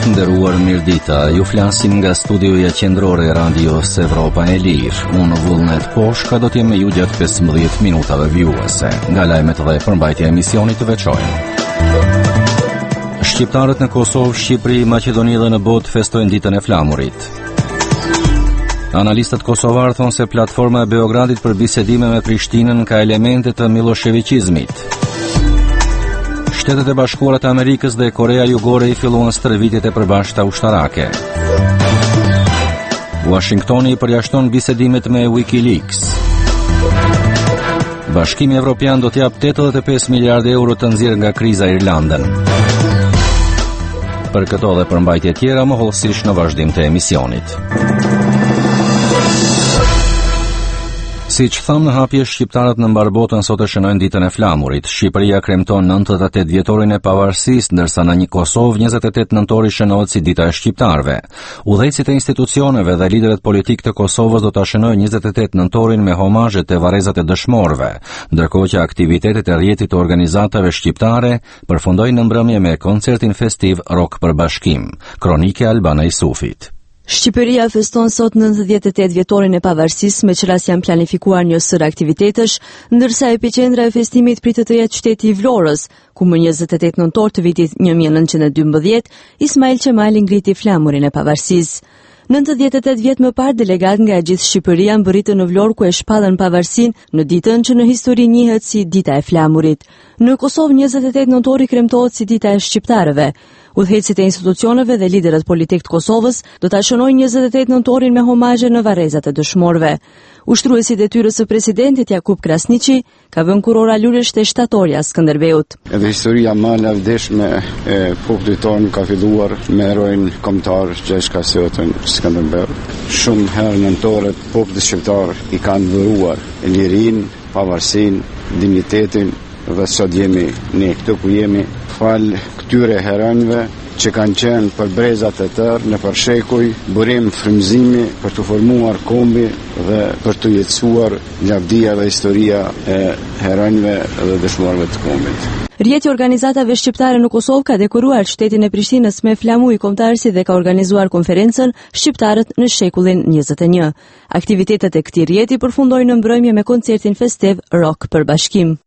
të nderuar, mirëdita. Ju flasim nga studioja qendrore e Radios Evropa e Lirë. Unë Vullnet Poshka do t'jem me ju gjatë 15 minutave vjuese. Nga lajmet dhe përmbajtja e emisionit të veçojmë. Shqiptarët në Kosovë, Shqipëri, Maqedoni dhe në botë festojnë ditën e flamurit. Analistët kosovarë thonë se platforma e Beogradit për bisedime me Prishtinën ka elemente të miloševiqizmit. Shtetet e Bashkuara të Amerikës dhe Korea Jugore i filluan stërvitjet e përbashkëta ushtarake. Washingtoni përjashton bisedimet me WikiLeaks. Bashkimi Evropian do t'jap 85 miliardë euro të nxjerrë nga kriza Irlandën. Për këto dhe përmbajtje tjera, mohollësisht në vazhdim të emisionit. Siç thamë në hapje, shqiptarët në mbar botën sot e shënojnë ditën e flamurit. Shqipëria kremton 98 vjetorin e pavarësisë, ndërsa në një Kosovë 28 nëntori shënohet si dita e shqiptarëve. Udhëheqësit e institucioneve dhe liderët politik të Kosovës do ta shënojnë 28 nëntorin me homazhet e varrezat e dëshmorëve, ndërkohë që aktivitetet e rrjetit të organizatave shqiptare përfundojnë në mbrëmje me koncertin festiv Rock për Bashkim. Kronike Albana Isufit. Shqipëria feston sot 98 vjetorin e pavarësisë, me qëras janë planifikuar një sër aktivitetesh, ndërsa epiqendra e festimit pritet të jetë qyteti i Vlorës, ku më 28 nëntor të vitit 1912, Ismail Qemali ngriti flamurin e pavarësisë. 98 vjet më parë, delegat nga gjithë Shqipëria mbërritën në Vlorë, ku e shpallën pavarësinë në ditën që në histori njihet si dita e flamurit. Në Kosovë 28 nëntori kremtohet si dita e shqiptarëve. Udhëheqësit e institucioneve dhe liderët politik të Kosovës do ta shënojnë 28 nëntorin me homazhe në varrezat e dëshmorëve. Ushtruesi i detyrës së presidentit Jakub Krasniqi ka vënë kurora lulesh te shtatorja Skënderbeut. Edhe historia më e lavdishme e popullit tonë ka filluar me heroin kombëtar Gjergj Kasiotën Skënderbeu. Shumë herë nëntorët popullit shqiptar i kanë vëruar lirinë, pavarësinë, dinjitetin dhe sot jemi ne këtu ku jemi fal këtyre heronjve që kanë qenë për brezat e tërë në përshekuj, burim frymëzimi për të formuar kombi dhe për të jetësuar lavdia dhe historia e heronjve dhe dëshmorëve të kombit. Rrjeti i organizatave shqiptare në Kosovë ka dekoruar shtetin e Prishtinës me flamuj kombëtarësi dhe ka organizuar konferencën Shqiptarët në shekullin 21. Aktivitetet e këtij rrjeti përfundojnë në mbrëmje me koncertin festiv Rock për Bashkim.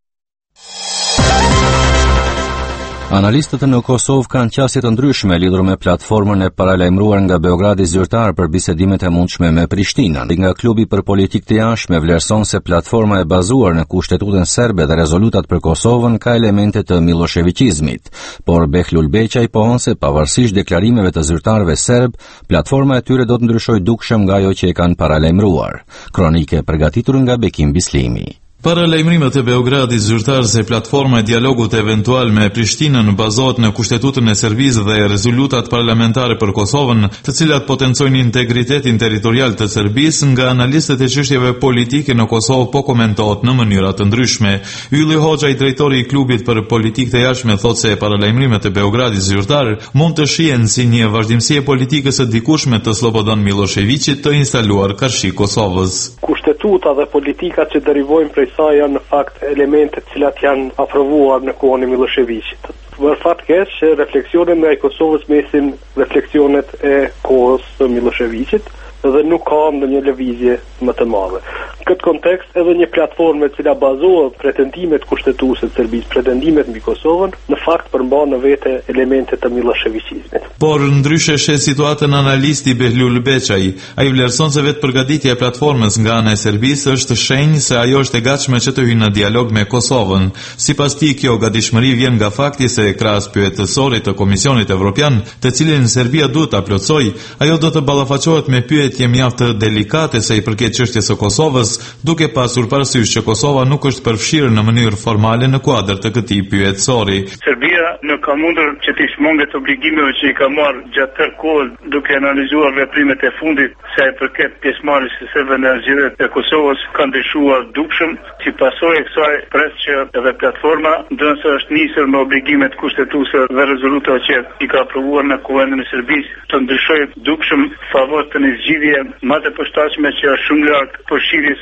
Analistët në Kosovë kanë qasje të ndryshme lidhur me platformën e paralajmëruar nga Beogradi zyrtar për bisedimet e mundshme me Prishtinën. Nga klubi për politikë të jashtme vlerëson se platforma e bazuar në Kushtetutën serbe dhe rezolutat për Kosovën ka elemente të miloševiqizmit, por Behlul Beqaj pohon se pavarësisht deklarimeve të zyrtarëve serb, platforma e tyre do të ndryshojë dukshëm nga ajo që e kanë paralajmëruar. Kronike përgatitur nga Bekim Bislimi. Paralajmërimet e Beogradit zyrtar se platforma e dialogut eventual me Prishtinën bazohet në Kushtetutën e Serbisë dhe rezolutat parlamentare për Kosovën, të cilat potencojnë integritetin territorial të Serbisë, nga analistët e çështjeve politike në Kosovë po komentohet në mënyra të ndryshme. Ylli Hoxha, i drejtori i klubit për politikë të jashtme, thotë se paralajmërimet e Beogradit zyrtar mund të shihen si një vazhdimsi e politikës së dikushme të Slobodan Miloševićit të instaluar karshi Kosovës. Kushtetuta dhe politikat që derivojnë prej sa janë në fakt elemente të cilat janë aprovuar në kohën e Miloševićit. Për fat keq që refleksionet nga Kosovës mesin refleksionet e kohës së Miloševićit dhe nuk ka ndonjë lëvizje më të madhe. Në këtë kontekst, edhe një platformë e cila bazohet pretendimet kushtetuese të Serbisë, pretendimet mbi Kosovën, në fakt përmban në vete elemente të miloševiqizmit. Por ndryshe shet situatën analisti Behlul Beqaj. Ai vlerëson se vetë përgatitja e platformës nga ana e Serbisë është shenjë se ajo është e gatshme që të hyjë në dialog me Kosovën. Sipas tij, kjo gatishmëri vjen nga fakti se krahas pyetësorit të Komisionit Evropian, të cilin Serbia duhet ta plotësojë, ajo do të ballafaqohet me pyetje mjaft delikate sa i përket çështjes së Kosovës, duke pasur parasysh që Kosova nuk është përfshirë në mënyrë formale në kuadër të këtij pyetësori. Serbia nuk ka mundur që të shmanget obligimeve që i ka marrë gjatë tërë kohës, duke analizuar veprimet e fundit sa i përket pjesëmarrjes së serbëve në zgjedhjet e Kosovës, ka ndryshuar dukshëm. Si pasojë e kësaj, pres që edhe platforma, ndërsa është nisur me obligimet kushtetuese dhe rezolutave që i ka aprovuar në Kuvendin e Serbisë, të ndryshojë dukshëm favor të një zgjidhje më të përshtatshme që është shumë larg përfshirjes së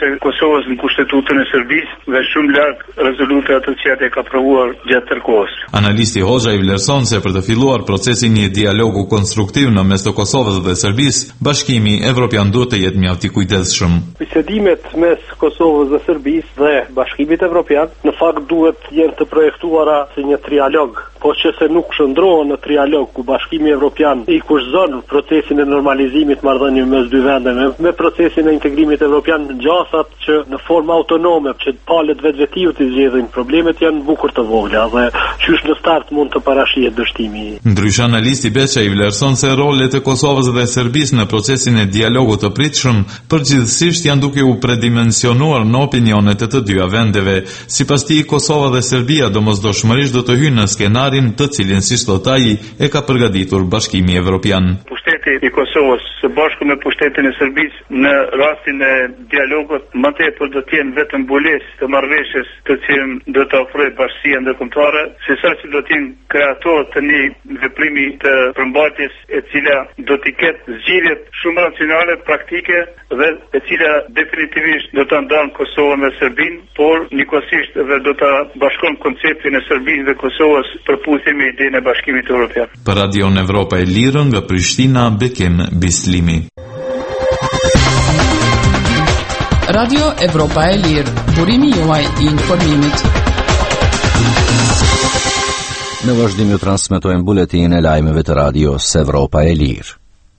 e Kosovës në kushtetutën e Serbisë dhe shumë larg rezoluta ato që e ka aprovuar gjatë tërë kohës. Analisti Hoxha i vlerëson se për të filluar procesin një dialogu konstruktiv në mes të Kosovës dhe Serbisë, Bashkimi Evropian duhet të jetë mjaft i kujdesshëm. Bisedimet mes Kosovës dhe Serbisë dhe Bashkimit Evropian në fakt duhet jenë të projektuara si një trialog, po që se nuk shndrohen në trialog ku Bashkimi Evropian i kushton procesin e normalizimit marrëdhënieve mes dy vendeve me procesin e integrimit evropian ngjasat që në formë autonome që palët vetvetiu të zgjedhin problemet janë bukur të vogla dhe qysh në start mund të parashihet dështimi. Ndryshe analisti Beça i vlerëson se rolet e Kosovës dhe Serbisë në procesin e dialogut të pritshëm përgjithsisht janë duke u predimensionuar në opinionet e të dyja vendeve. Sipas tij, Kosova dhe Serbia domosdoshmërisht do të hyjnë në skenarin të cilin si thot ai e ka përgatitur Bashkimi Evropian. Pushteti i Kosovës së bashku me pushtetin e Serbisë në rastin e dialogut më tepër do të jenë vetëm mbulesë të marrëveshjes të cilën do të ofrojë bashkësia ndërkombëtare, sesa që do të jenë kreator të një veprimi të përmbajtjes e cila do të ketë zgjidhje shumë racionale, praktike dhe e cila definitivisht do ta ndalë Kosovën dhe Serbinë, por njëkohësisht edhe do ta bashkon konceptin e Serbisë dhe Kosovës përputhje me idenë e Bashkimit Evropian. Për Radion Evropa e Lirë nga Prishtina, Bekim Bislimi. Radio Evropa e Lirë, burimi juaj i informimit. Në vazhdim ju transmetojmë buletin e lajmeve të radios Evropa e Lirë.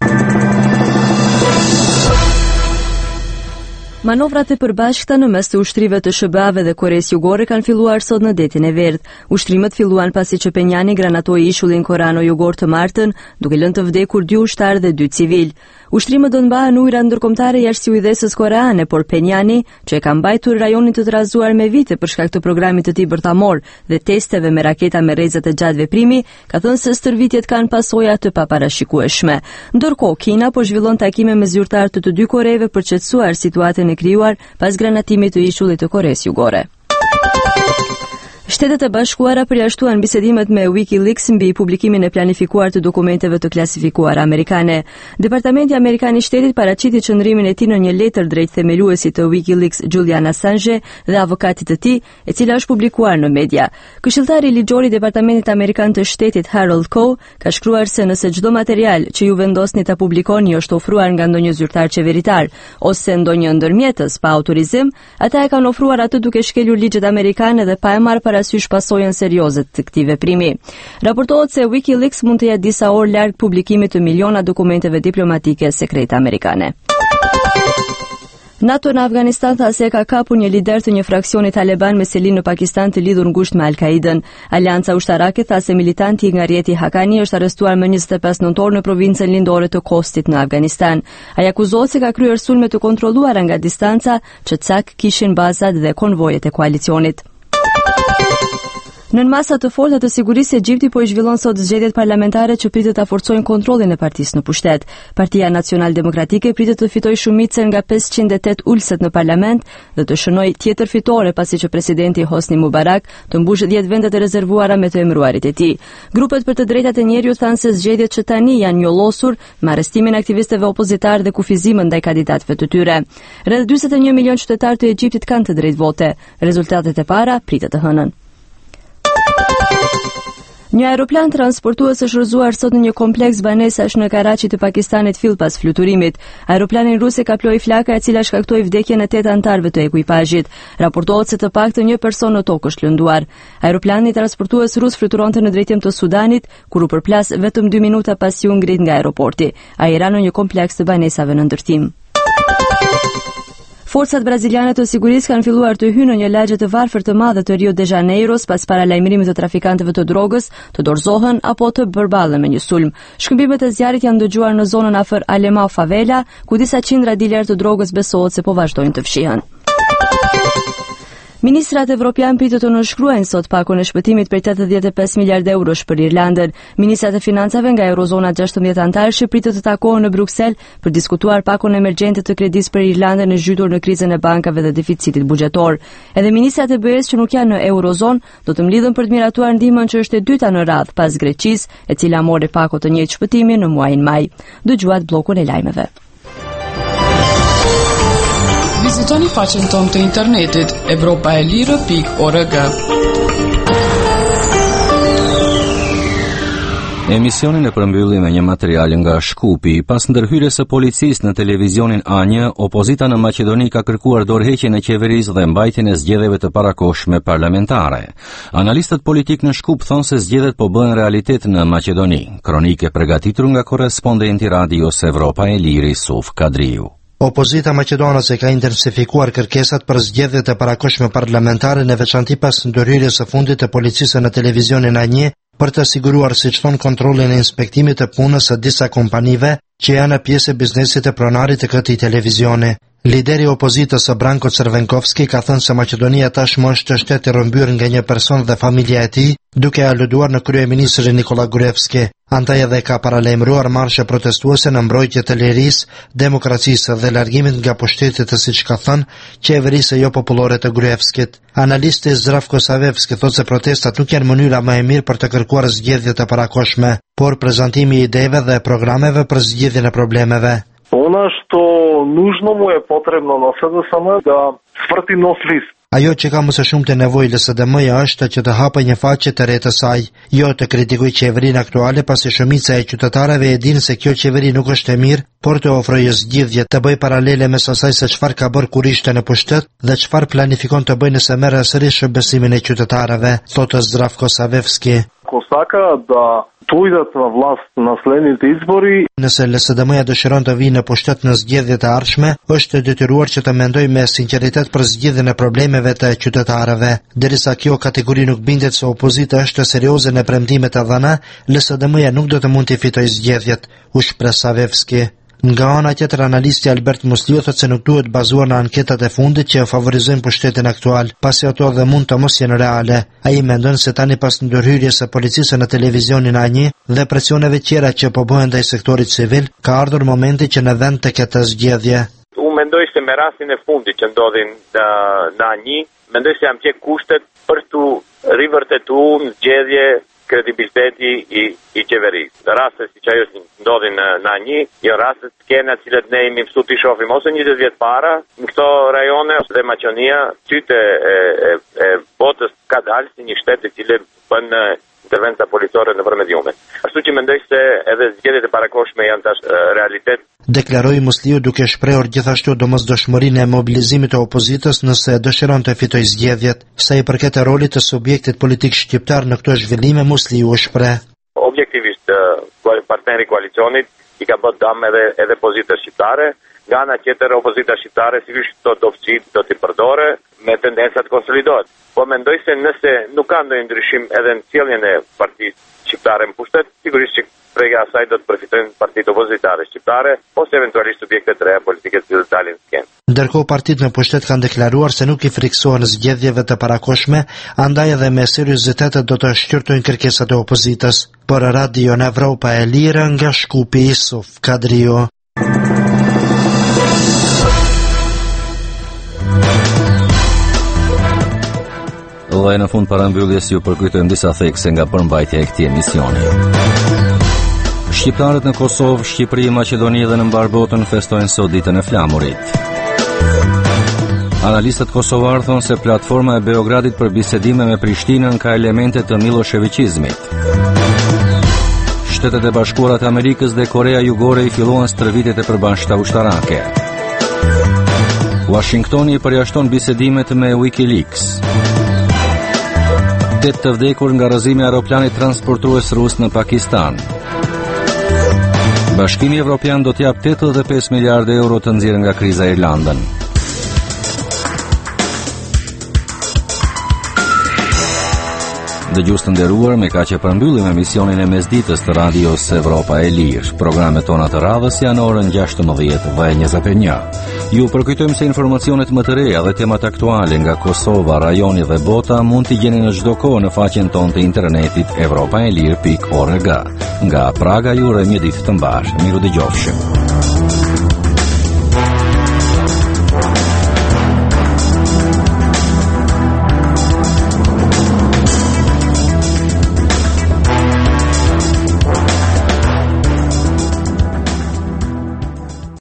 Manovrat e përbashkëta në mes të ushtrive të SBA-ve dhe Koreas Jugore kanë filluar sot në detin e Verdh. Ushtrimet filluan pasi që Penjani granatoi ishullin korano-jugor të martën, duke lënë të vdekur 2 ushtarë dhe 2 civil. Ushtrimet do të mbahen ujëra ndërkombëtare jashtë ujëdhesës koreane, por Penjani, që e ka mbajtur rajonin të trazuar me vite për shkak të programit të tij bërtamor dhe testeve me raketa me rrezë të gjatë veprimi, ka thënë se stërvitjet kanë pasoja të paparashikueshme. Ndërkohë, Kina po zhvillon takime me zyrtarë të 2 Koreve për çetësuar situatën e krijuar pas granatimit të ishullit të Koreas Jugore. Shtetet e Bashkuara përjashtuan bisedimet me WikiLeaks mbi publikimin e planifikuar të dokumenteve të klasifikuara amerikane. Departamenti Amerikan i Shtetit paraqiti qëndrimin e tij në një letër drejt themeluesit të WikiLeaks Julian Assange dhe avokatit të tij, e cila është publikuar në media. Këshilltari ligjor i Departamentit Amerikan të Shtetit Harold Coe ka shkruar se nëse çdo material që ju vendosni ta publikoni është ofruar nga ndonjë zyrtar qeveritar ose ndonjë ndërmjetës pa autorizim, ata e kanë ofruar atë duke shkelur ligjet amerikane dhe pa e marrë parasysh pasojën serioze të këtij veprimi. Raportohet se WikiLeaks mund të jetë disa orë larg publikimit të miliona dokumenteve diplomatike sekrete amerikane. NATO në Afganistan tha se ka kapur një lider të një fraksioni taliban me selin në Pakistan të lidhur ngushtë me Al-Qaidën. Alianca ushtarake tha se militanti nga rrjeti Haqqani është arrestuar më 25 nëntor në provincën lindore të Kostit në Afganistan. Ai akuzohet se ka kryer sulme të kontrolluara nga distanca, që cak kishin bazat dhe konvojet e koalicionit. Nën masa të forta të sigurisë, Egjipti po i zhvillon sot zgjedhjet parlamentare që pritet ta forcojnë kontrollin e partisë në pushtet. Partia Nacional Demokratike pritet të fitojë shumicën nga 508 ulëset në parlament dhe të shënojë tjetër fitore pasi që presidenti Hosni Mubarak të mbush 10 vendet e rezervuara me të emëruarit e tij. Grupet për të drejtat e njerëzit thanë se zgjedhjet që tani janë njollosur me arrestimin e aktivistëve opozitar dhe kufizimin ndaj kandidatëve të tyre. Rreth 41 milion qytetarë të Egjiptit kanë të drejtë vote. Rezultatet e para pritet të hënën. Një aeroplan transportues është rrëzuar sot në një kompleks banesash në Karachi të Pakistanit fill pas fluturimit. Aeroplanin rus e kaploi flaka e cila shkaktoi vdekjen e 8 anëtarëve të ekuipazhit. Raportohet se të paktën një person në tokë është lënduar. Aeroplani transportues rus fluturonte në drejtim të Sudanit, kur u përplas vetëm 2 minuta pasi u ngrit nga aeroporti. Ai era në një kompleks të banesave në ndërtim. Forcat braziliane të sigurisë kanë filluar të hyjnë në një lagje të varfër të madhe të Rio de Janeiros pas paralajmërimit të trafikantëve të drogës të dorëzohen apo të përballen me një sulm. Shkëmbimet e zjarrit janë dëgjuar në zonën afër Alemão Favela, ku disa qindra diler të drogës besohet se po vazhdojnë të fshihen. Ministrat evropian pritet të nënshkruajnë sot pakon e shpëtimit për 85 miliardë eurosh për Irlandën. Ministrat e financave nga Eurozona 16 anëtarësh pritet të takohen në Bruksel për diskutuar pakon emergjente të kredisë për Irlandën e zhytur në krizën e bankave dhe deficitit buxhetor. Edhe ministrat e BE-s që nuk janë në Eurozonë do të mlidhen për të miratuar ndihmën që është e dyta në radhë pas Greqisë, e cila mori pako të njëjtë shpëtimi në muajin maj. Dëgjuat bllokun e lajmeve. Vizitoni faqen tonë të internetit evropaelire.org. Emisionin e përmbylli me një material nga Shkupi. Pas ndërhyrjes së policisë në televizionin A1, opozita në Maqedoni ka kërkuar dorëheqjen e qeverisë dhe mbajtjen e zgjedhjeve të parakohshme parlamentare. Analistët politik në Shkup thonë se zgjedhjet po bëhen realitet në Maqedoni. Kronike përgatitur nga korrespondenti Radios Evropa e Liri Suf Kadriu. Opozita maqedonase ka intensifikuar kërkesat për zgjedhjet e parakohshme parlamentare, në veçanti pas ndërhyrjes së fundit të policisë në televizionin A1 për të siguruar, siç thon, kontrollin e inspektimit të punës së disa kompanive që janë pjesë e biznesit të pronarit të këtij televizioni. Lideri i opozitës Branko Crvenkovski ka thënë se Maqedonia tashmë është shtet i rrëmbyer nga një person dhe familja e tij, duke aluduar në kryeministrin Nikola Gruevski. Antaj edhe ka paralajmëruar marshe protestuese në mbrojtje të lirisë, demokracisë dhe largimit nga pushtetit të, siç ka thënë, qeverisë jo popullore të Gruevskit. Analisti Zdravko Savevski thotë se protestat nuk janë mënyra më e mirë për të kërkuar zgjedhje të parakohshme, por prezantimi i idejeve dhe programeve për zgjidhjen e problemeve. Ono što nužno mu je potrebno na SDSM da svrti nov list. Ajo që ka më së shumti nevojë LSDM-ja është që të hapë një faqe të re të saj, jo të kritikojë qeverinë aktuale, pasi shumica e qytetarëve e dinë se kjo qeveri nuk është e mirë, por të ofrojë zgjidhje, të bëjë paralele mes asaj se çfarë ka bërë kur ishte në pushtet dhe çfarë planifikon të bëjë nëse merr sërish besimin e qytetarëve, thotë Zdravko Savevski. Ko saka da dojdet na vlast na nasledните izbori. Nëse LSDM-ja dëshiron të vijë në pushtet në zgjedhjet e ardhshme, është detyruar që të mendojë me sinqeritet për zgjidhjen e problemeve të qytetarëve. Derisa kjo kategori nuk bindet se opozita është serioze në premtimet e dhëna, LSDM-ja nuk do të mund të fitojë zgjedhjet, u shpreh Savevski. Nga ana tjetër, analisti Albert Musliu thotë se nuk duhet bazuar në anketat e fundit që favorizojnë pushtetin aktual, pasi ato dhe mund të mos jenë reale. Ai mendon se tani pas ndërhyrjes së policisë në televizionin A1 dhe presioneve tjera që po bëhen ndaj sektorit civil, ka ardhur momenti që në vend të ketë zgjedhje. Unë mendoj se me rastin e fundit që ndodhin në A1, mendoj se jam qek kushtet për të rivërtetuar në zgjedhje kredibiliteti i qeverisë. Raste si që ajo ndodhin në A1, jo raste të kena cilët ne imi mësu të shohim ose 20 vjet para, në këto rajone dhe Maqedonia, sytë e botës ka dalë si një shtet i cili bën intervenca policore në përmediume. Ashtu që mendoj se edhe zgjedhjet e parakohshme janë tash realitet. Deklaroi Musliu duke shprehur gjithashtu domosdoshmërinë e mobilizimit të opozitës nëse dëshiron të fitojë zgjedhjet. Sa i përket rolit të subjektit politik shqiptar në këto zhvillime, Musliu shpreh: Objektivisht partneri i koalicionit i ka bërë dëm edhe opozitës shqiptare. Nga ana tjetër, opozita shqiptare sigurisht do t'i përdore me tendenca të konsolidohet. Po mendoj se nëse nuk ka ndonjë ndryshim edhe në sjelljen e partisë shqiptare në pushtet, sigurisht që prega asaj do të përfitojnë partitë opozitare shqiptare ose eventualisht subjekte të reja politike që do dalin në skenë. Ndërkohë, partitë në pushtet kanë deklaruar se nuk i friksohen zgjedhjeve të parakohshme, andaj edhe me seriozitet do të shqyrtojnë kërkesat e opozitës. Për Radio Evropa e Lirë, nga Shkupi, Suf Kadriu. Dhe në fund parambyljes ju përkujtojmë disa thekse nga përmbajtja e këtij emisioni. Shqiptarët në Kosovë, Shqipëri, Maqedoni dhe në mbar botën festojnë sot ditën e flamurit. Analistët kosovar thonë se platforma e Beogradit për bisedime me Prishtinën ka elemente të miloševiqizmit. Shtetet e Bashkuara të Amerikës dhe Korea Jugore i filluan stërvitjet e përbashkëta ushtarake. Washingtoni përjashton bisedimet me WikiLeaks. 8 të vdekur nga rrëzimi i aeroplanit transportues rus në Pakistan. Bashkimi Evropian do t'jap 85 miliardë euro të nxjerrë nga kriza e Irlandën. Dëgjues të nderuar, me kaq e përmbyllim emisionin e mesditës të Radios Evropa e Lirë. Programet tona të radhës janë orën 16:21. Ju përkujtojmë se informacionet më të reja dhe temat aktuale nga Kosova, rajoni dhe bota mund t'i gjeni në çdo kohë në faqen tonë të internetit evropaelir.org. Nga Praga ju urojmë një ditë të mbar. Miru dëgjofshim.